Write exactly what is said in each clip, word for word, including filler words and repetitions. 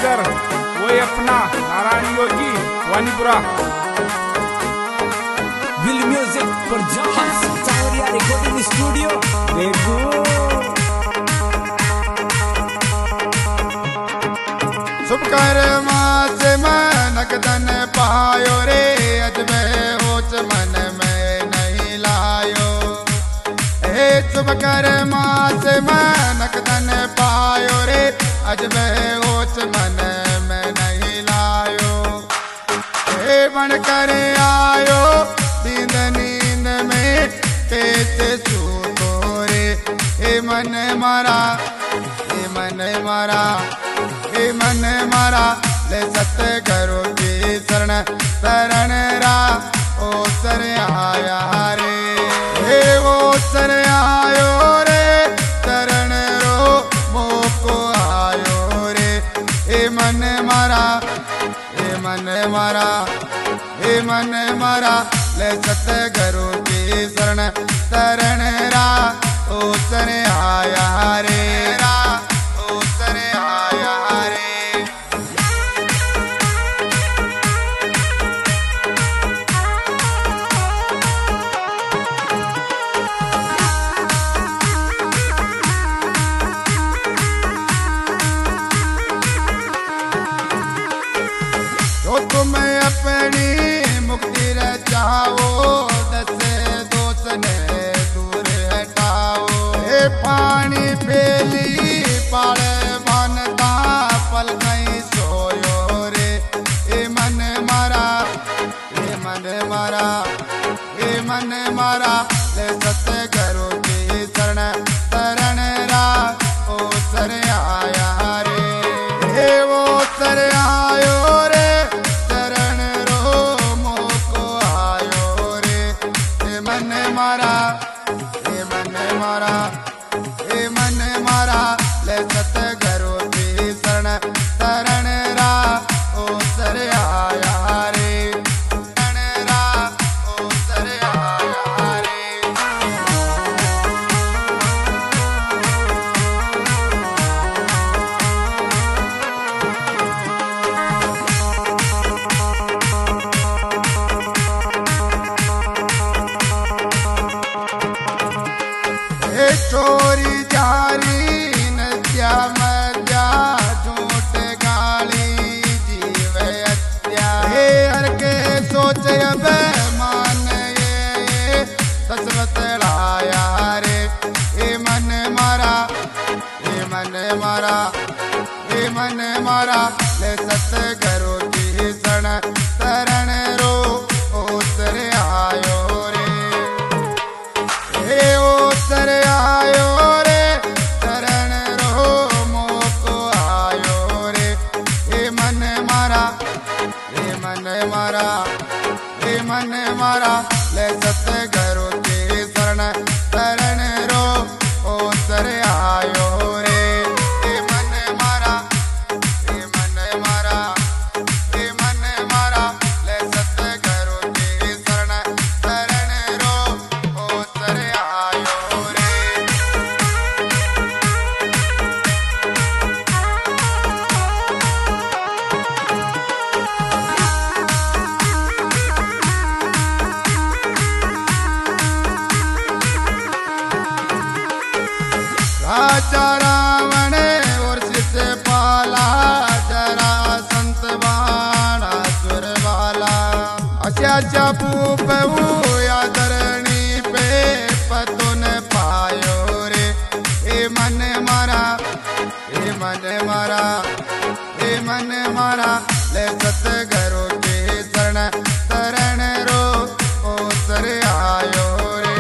Singer वही अपना नारायण योगी वानीपुरा। विल म्यूजिक पर जहाज चावरिया रिकॉर्डिंग स्टूडियो देखो। शुभ कर्मा से मनक धन पायो रे, अजबे होच मन में नहीं लायो। हे शुभ कर्मा से मनक धन पायो रे, अजबे होच मन में नहीं लायो। हे बन कर आयो नींद नींद में कैसे सूतो रे। हे मन मारा, हे मन मारा, हे मन मारा ले सतगुरु की शरण शरण रा ओ सर आया रे। हे वो सर आयो रे, शरण रो मोको आयो रे। हे मन मारा, हे मन मारा, हे मन मारा ले सतगुरु की शरण शरण रा ओ सर आया रे रा ओ सर आया रे। जो तुम अपनी मुक्ति रचाओ, दस दोष ने दूर हटाओ। हे पानी पेली पाले बनता पल नहीं सोयो रे। हे मन मारा, हे मन मारा, हे मन मारा ले सतगुरु की शरण शरण रा ओ सर आया रे। हे वो सर आयो रे, शरण रो मोको आयो रे। हे मन मारा, हे मन मारा, हे मन मारा ले सतगुरु की शरण शरण रा ओ सर आया रे। शरण रा ओ सर आया रे। हे चोरी जारी नद्या मद्या झूठ गाली जीव हत्या। हे हर के सोच अब मान ये तस्वत लाया रे। हे मन मारा, हे मन मारा, हे मन मारा ले सतगुरु की शरण शरण रो ओ सर आयो रे। हे ओ सर आयो रे, शरण रो मोको आयो रे। हे मन मारा, हे मन मारा, हे मन मारा ले सतगुरु की शरण शरण रो ओ सर आयो रे। हे मन मारा, हे मन मारा, हे मन मारा ले सतगुरु की शरण शरण रो ओ सर आयो रे। राजा रावण और शिशुपाला, जरा संत बाणा सुर वाला। अस्या भूप या धरणी पे पतुन पायो रे। हे मन मारा, हे मन मारा, हे मन मारा ले सतगुरु की शरण शरण रो ओ सर आयो रे।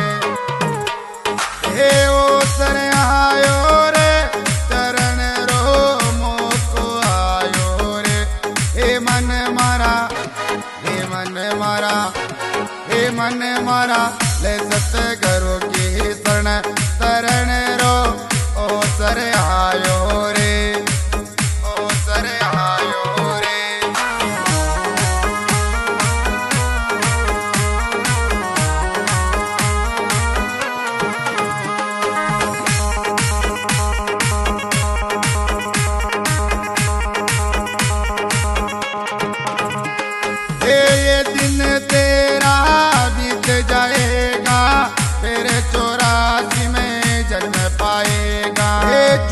हे ओ सर आयो रे, शरण रो मोको आयो रे। हे मन मारा, हे मन मारा, हे मन मारा ले सतगुरु की शरण शरण रो ओ सर आयो रे, ओ सर आयो रे।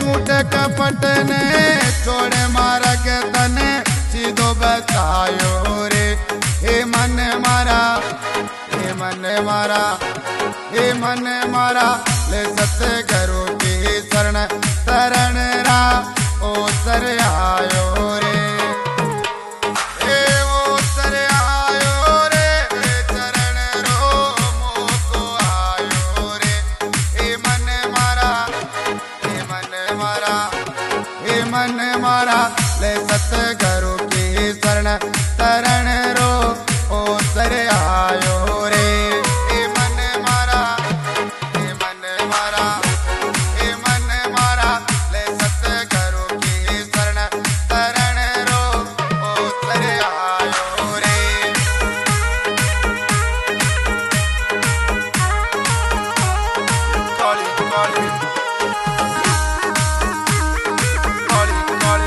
झूठ कपट ने छोड़े मारा के तने सीधो बतायो रे। हे मन मारा, हे मन मारा, हे मन मारा ले सतगुरु की शरण शरण रा ओ सर आयो रे। हे ओ सर आयो रे चरण रो मोको आयो रे। हे मन मारा, हे मन मारा, हे मन मारा ले सतगुरु की शरण शरण रो ओ सर आयो रे। हे मन मारा, हे मन मारा, हे मन मारा ले सतगुरु की शरण शरण रो ओ सर आयो रे। कौली कौली कौली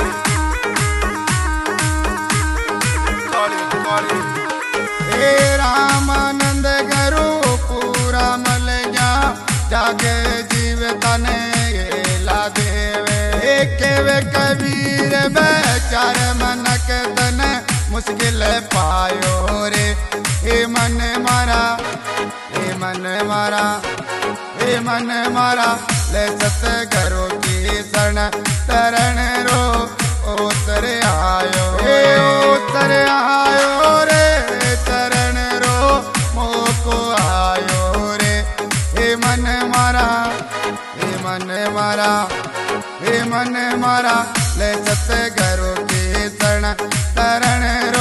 कौली कौली हे रामानंद गुरु पूरा मल जा जागे जीव तने ला देवे। हे केवे कबीर बेचार मनक तन मुश्किल पायो रे। हे मन मारा, हे मन मारा, हे मन मारा ले सतगुरु की शरण शरण रो ओ सर आयो। हे ओ सर आयो रे चरण रो मोको आयो रे। हे मन मारा, हे मन मारा, हे मन मारा ले सतगुरु की शरण शरण रो